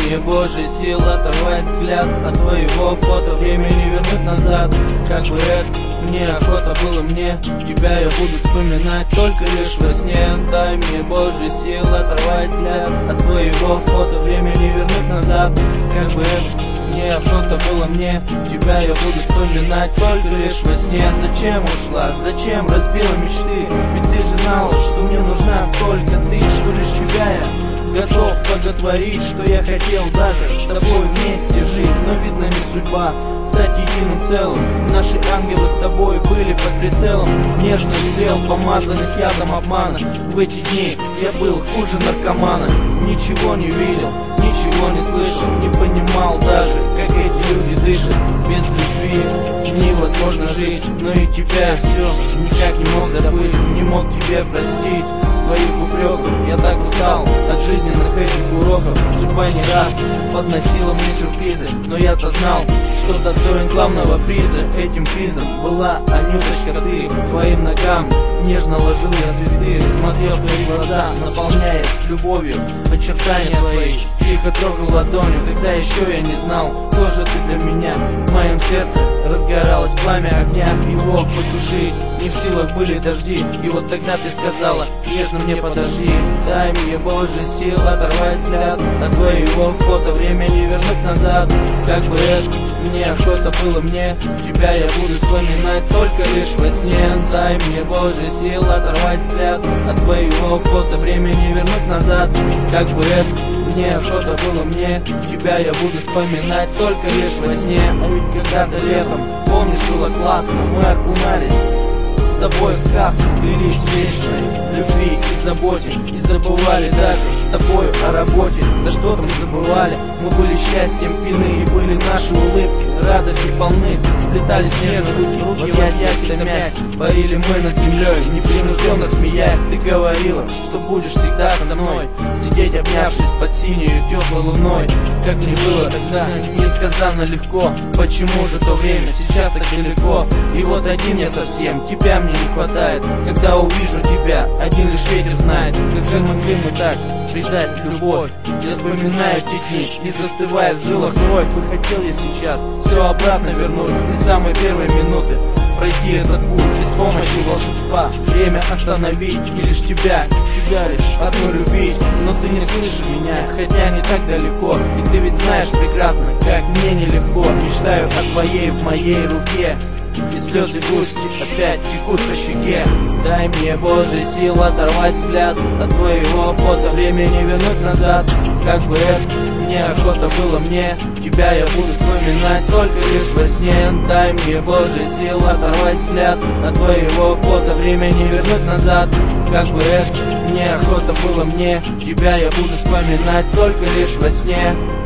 мне, Боже, сил оторвать взгляд от твоего фото, времени вернуть назад. Как бы это мне охота было мне, тебя я буду вспоминать только лишь во сне. Дай мне, Боже, сил оторвать взгляд от твоего фото, времени вернуть назад. Как бы это мне охота было мне, тебя я буду вспоминать только лишь во сне. Зачем ушла, зачем разбила мечты? Ведь ты же знала, что мне нужна только ты, что лишь тебя я готов боготворить, что я хотел даже с тобой вместе жить. Но видно не судьба стать единым целым. Наши ангелы с тобой были под прицелом нежных стрел, помазанных ядом обмана. В эти дни я был хуже наркомана. Ничего не видел, ничего не слышал, не понимал даже, как эти люди дышат. Без любви невозможно жить, но и тебя все никак не мог забыть, не мог тебе простить твоих упреков. Я так устал от жизненных этих уроков. Судьба не раз подносила мне сюрпризы, но я-то знал, что достоин главного приза. Этим призом была Анюточка ты. Твоим ногам нежно ложил я цветы, смотрел в твои глаза, наполняясь любовью. Очертания твои тихо трогал ладонью. Тогда еще я не знал, кто же ты для меня. В моем сердце разгоралось пламя огня, его потушить не в силах были дожди. И вот тогда ты сказала нежно мне: подожди. Дай мне, Боже, сил оторвать взгляд от твоего фото, времени вернуть назад. Как бы это мне охота было мне, тебя я буду вспоминать только лишь во сне. Дай мне, Боже, сил оторвать взгляд от твоего фото, времени вернуть назад. Как бы это мне охота было мне, тебя я буду вспоминать только лишь во сне. А ведь когда-то летом, помнишь, было классно, мы окунались с тобой в сказку, клялись в вечной любви и заботе, и забывали даже с тобой о работе. Да что там забывали, мы были счастьем пьяны, и были наши улыбки радости полны. Сплетались нежные руки в объятиях томясь, парили мы над землей, непринужденно смеясь. Ты говорила, что будешь всегда со мной, сидеть обнявшись под синюю теплой луной. Как мне было тогда несказанно легко, почему же то время сейчас так далеко? И вот один я совсем, тебя мне не хватает. Когда увижу тебя, один лишь ветер знает. Как же могли мы так предать любовь? Я вспоминаю те дни, и застывает в жилах кровь. И хотел я сейчас все обратно вернуть, с самой первой минуты пройти этот путь без помощи волшебства. Время остановить и лишь тебя лишь одну любить. Но ты не слышишь меня, хотя не так далеко. И ты ведь знаешь прекрасно, как мне нелегко. Мечтаю о твоей в моей руке, и слезы грусти опять текут по щеке. Дай мне, Боже, сил оторвать взгляд от твоего фото, времени вернуть назад. Как бы это мне охота было мне, тебя я буду вспоминать только лишь во сне. Дай мне, Боже, сил оторвать взгляд от твоего фото, времени вернуть назад. Как бы это мне охота было мне, тебя я буду вспоминать только лишь во сне.